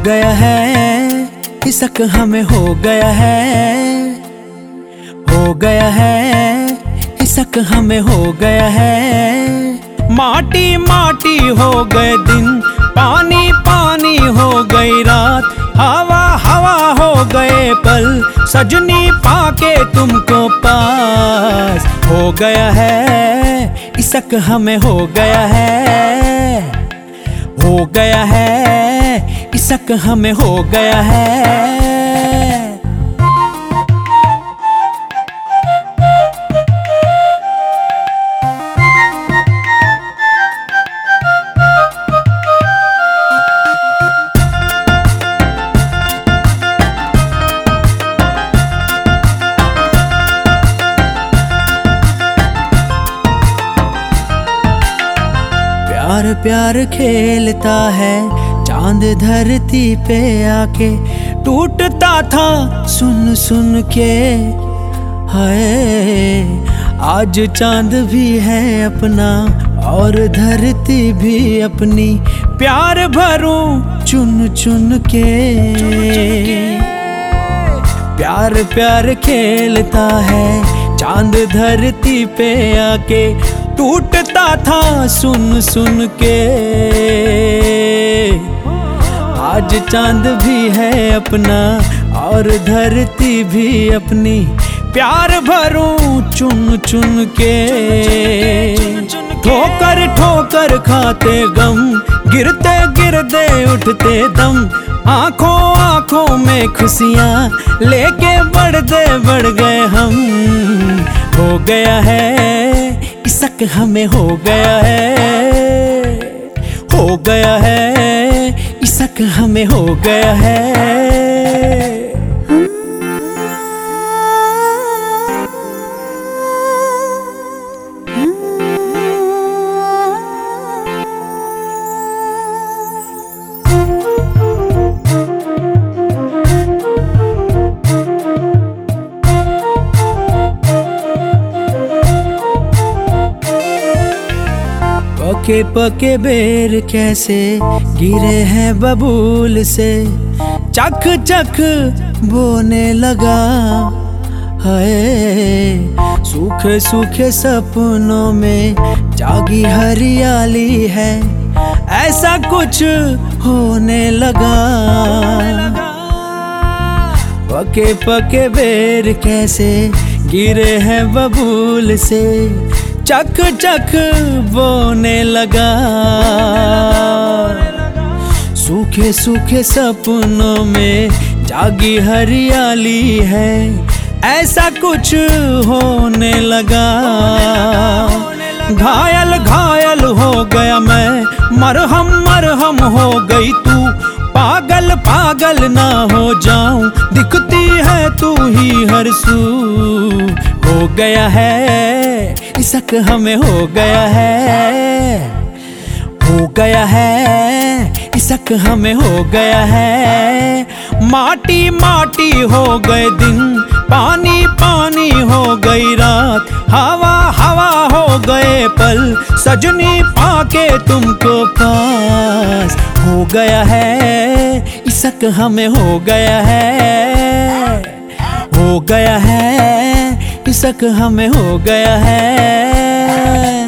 गया है, इसक हमें हो गया है, हो गया है, इसक हमें हो गया है। माटी माटी हो गए दिन, पानी पानी हो गई रात, हवा हवा हो गए पल, सजनी पाके तुमको पास। हो गया है, इसक हमें हो गया है, हो गया है, इसक हमें हो गया है। प्यार प्यार खेलता है चांद धरती पे आके, टूटता था सुन सुन के। हाय आज चांद भी है अपना और धरती भी अपनी, प्यार भरूं चुन चुन के। प्यार प्यार खेलता है चांद धरती पे आके, टूटता था सुन सुन के। आज चांद भी है अपना और धरती भी अपनी, प्यार भरूं चुन चुन के। ठोकर ठोकर खाते गम, गिरते गिरते उठते दम, आंखों आंखों में खुशियां लेके बढ़ गए हम। हो गया है, इसक हमें हो गया है, हो गया है, इसक हमें हो गया है। पके पके बेर कैसे गिरे हैं बबूल से, चख चख बोने लगा। हाय सूखे सूखे सपनों में जागी हरियाली है, ऐसा कुछ होने लगा। पके पके बेर कैसे गिरे हैं बबूल से, चक चक बोने लगा। सूखे सूखे सपनों में जागी हरियाली है, ऐसा कुछ होने लगा। घायल घायल हो गया मैं, मरहम मरहम हो गई तू, पागल पागल ना हो जाऊं, दिखती है तू ही हर सू। हो गया है, इसक हमें हो गया है, हो गया है, इसक हमें हो गया है। माटी माटी हो गए दिन, पानी पानी हो गई रात, हवा हवा हो गए पल, सजनी पाके तुमको पास। हो गया है, इसक हमें हो गया है, हो गया है, इसक हमें हो गया है।